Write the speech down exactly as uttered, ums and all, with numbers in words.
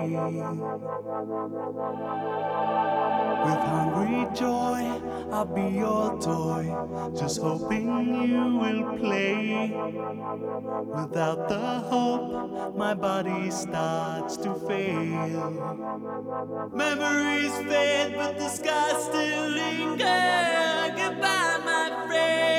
With hungry joy, I'll be your toy, just hoping you will play. Without the hope, my body starts to fail. Memories fade, but the scars still linger. Goodbye, my friend.